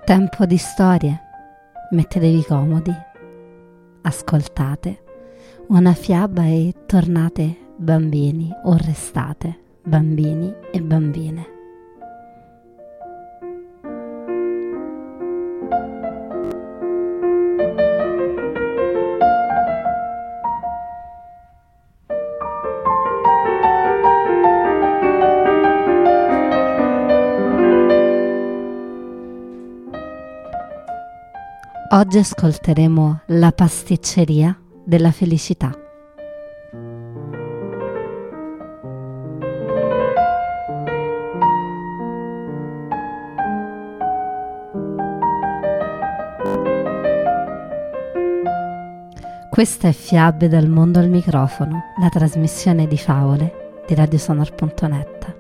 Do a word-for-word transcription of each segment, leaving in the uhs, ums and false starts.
Tempo di storie. Mettetevi comodi, ascoltate una fiaba e tornate bambini o restate bambini e bambine. Oggi ascolteremo La pasticceria della felicità. Questa è Fiabe dal mondo al microfono, la trasmissione di favole di radiosonar punto net.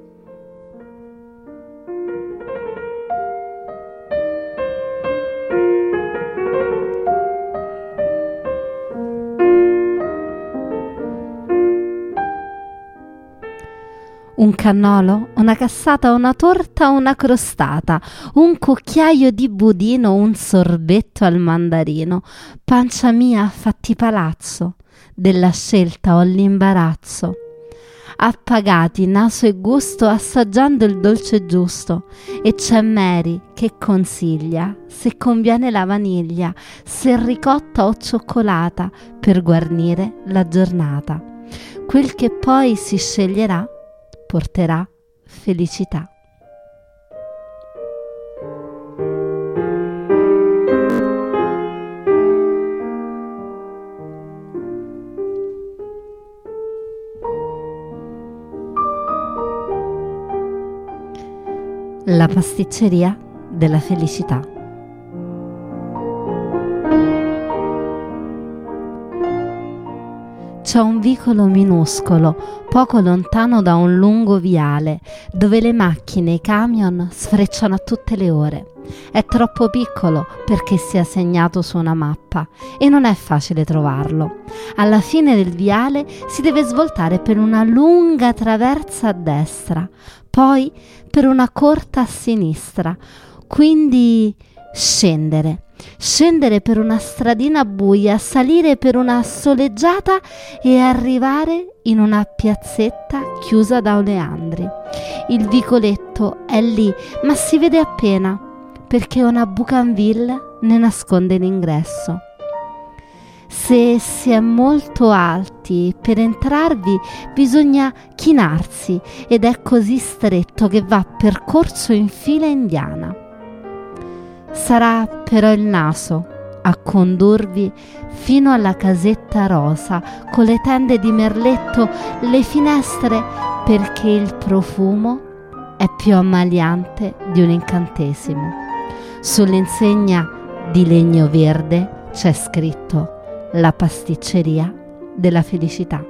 Un cannolo, una cassata, una torta, una crostata, un cucchiaio di budino, un sorbetto al mandarino. Pancia mia, fatti palazzo, della scelta ho l'imbarazzo. Appagati naso e gusto, assaggiando il dolce giusto. E c'è Mary che consiglia, se conviene la vaniglia, se ricotta o cioccolata, per guarnire la giornata. Quel che poi si sceglierà porterà felicità. La pasticceria della felicità. C'è un vicolo minuscolo, poco lontano da un lungo viale, dove le macchine e i camion sfrecciano a tutte le ore. È troppo piccolo perché sia segnato su una mappa e non è facile trovarlo. Alla fine del viale si deve svoltare per una lunga traversa a destra, poi per una corta a sinistra, quindi scendere. Scendere per una stradina buia, salire per una soleggiata e arrivare in una piazzetta chiusa da oleandri. Il vicoletto è lì, ma si vede appena, perché una bougainville ne nasconde l'ingresso. Se si è molto alti, per entrarvi bisogna chinarsi ed è così stretto che va percorso in fila indiana. Sarà però il naso a condurvi fino alla casetta rosa con le tende di merletto, le finestre, perché il profumo è più ammaliante di un incantesimo. Sull'insegna di legno verde c'è scritto La pasticceria della felicità.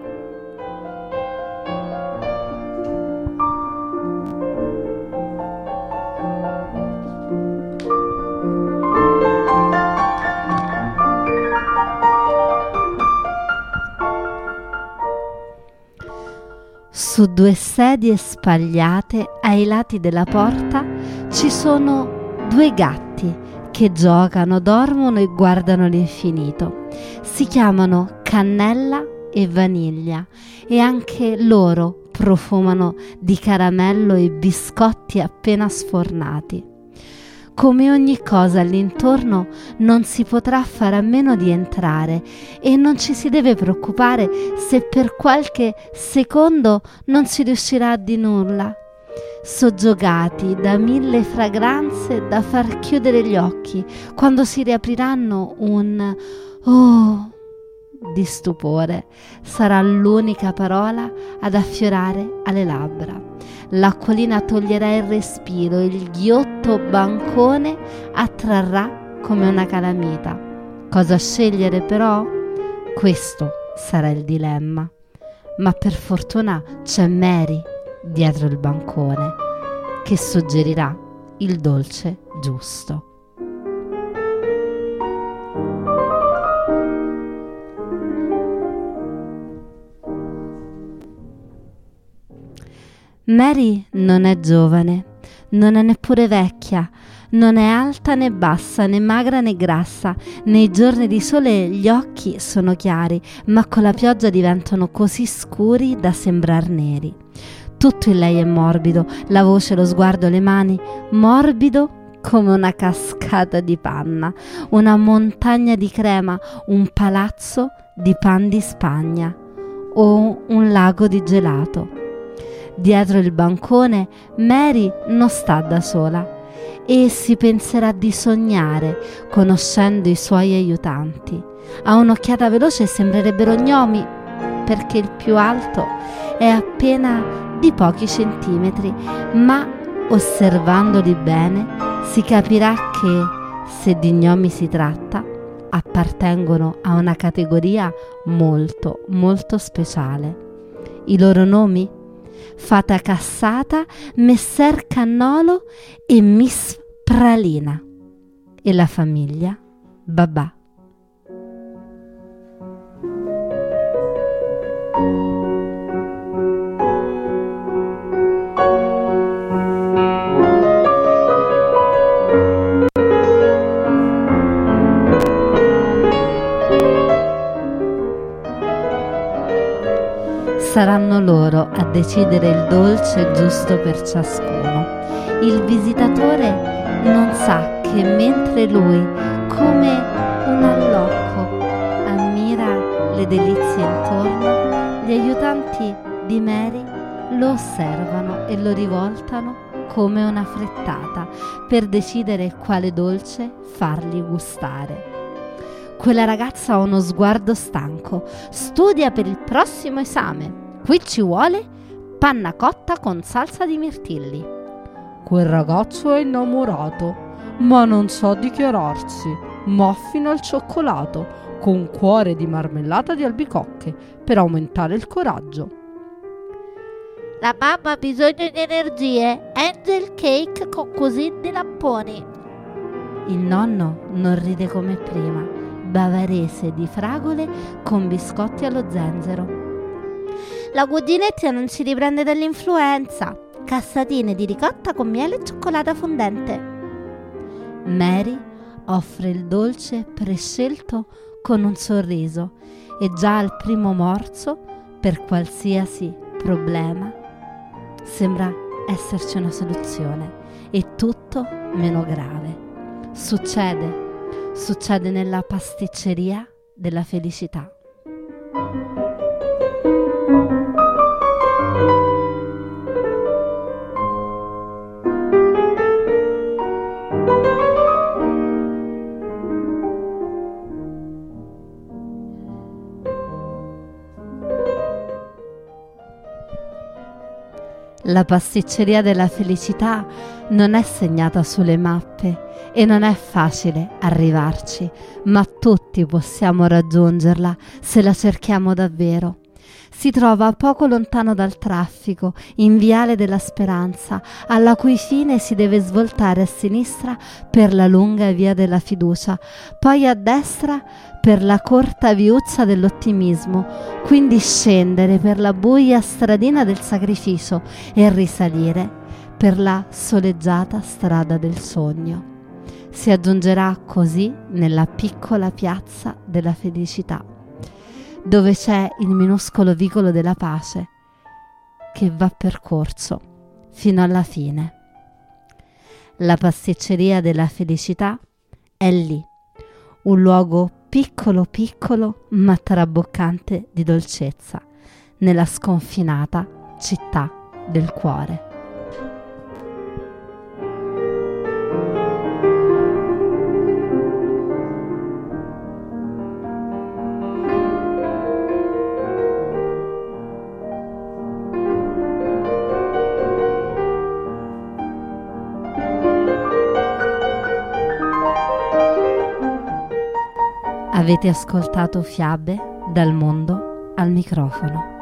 Su due sedie spagliate ai lati della porta ci sono due gatti che giocano, dormono e guardano l'infinito. Si chiamano Cannella e Vaniglia e anche loro profumano di caramello e biscotti appena sfornati. Come ogni cosa all'intorno non si potrà fare a meno di entrare e non ci si deve preoccupare se per qualche secondo non si riuscirà di nulla. Soggiogati da mille fragranze da far chiudere gli occhi, quando si riapriranno un "oh" di stupore sarà l'unica parola ad affiorare alle labbra. L'acquolina toglierà il respiro, il ghiotto bancone attrarrà come una calamita. Cosa scegliere però? Questo sarà il dilemma. Ma per fortuna c'è Mary dietro il bancone che suggerirà il dolce giusto. Mary non è giovane, non è neppure vecchia, Non è alta né bassa, né magra né grassa. Nei giorni di sole gli occhi sono chiari, ma con la pioggia diventano così scuri da sembrar neri. Tutto in lei è morbido, la voce, lo sguardo, le mani, morbido come una cascata di panna, una montagna di crema, un palazzo di pan di Spagna o un lago di gelato. Dietro il bancone Mary non sta da sola e si penserà di sognare conoscendo i suoi aiutanti. A un'occhiata veloce sembrerebbero gnomi perché il più alto è appena di pochi centimetri, ma osservandoli bene si capirà che, se di gnomi si tratta, appartengono a una categoria molto, molto speciale. I loro nomi? Fata Cassata, Messer Cannolo e Miss Pralina. E la famiglia? Babà. Saranno loro a decidere il dolce giusto per ciascuno. Il visitatore non sa che mentre lui, come un allocco, ammira le delizie intorno, gli aiutanti di Mary lo osservano e lo rivoltano come una frittata per decidere quale dolce fargli gustare. Quella ragazza ha uno sguardo stanco, studia per il prossimo esame. Qui ci vuole panna cotta con salsa di mirtilli. Quel ragazzo è innamorato, ma non sa dichiararsi. Muffin al cioccolato con cuore di marmellata di albicocche per aumentare il coraggio. La mamma ha bisogno di energie. Angel cake con così di lapponi. Il nonno non ride come prima. Bavarese di fragole con biscotti allo zenzero. La cuginetta non si riprende dall'influenza. Cassatine di ricotta con miele e cioccolata fondente. Mary offre il dolce prescelto con un sorriso e già al primo morso, per qualsiasi problema, sembra esserci una soluzione e tutto meno grave. Succede, succede nella pasticceria della felicità. La pasticceria della felicità non è segnata sulle mappe e non è facile arrivarci, ma tutti possiamo raggiungerla se la cerchiamo davvero. Si trova poco lontano dal traffico, in Viale della Speranza, alla cui fine si deve svoltare a sinistra per la lunga via della fiducia, poi a destra per la corta viuzza dell'ottimismo, quindi scendere per la buia stradina del sacrificio e risalire per la soleggiata strada del sogno. Si aggiungerà così nella piccola piazza della felicità, dove c'è il minuscolo vicolo della pace che va percorso fino alla fine. La pasticceria della felicità è lì, un luogo piccolo piccolo ma traboccante di dolcezza, nella sconfinata città del cuore. Avete ascoltato Fiabe dal mondo al microfono.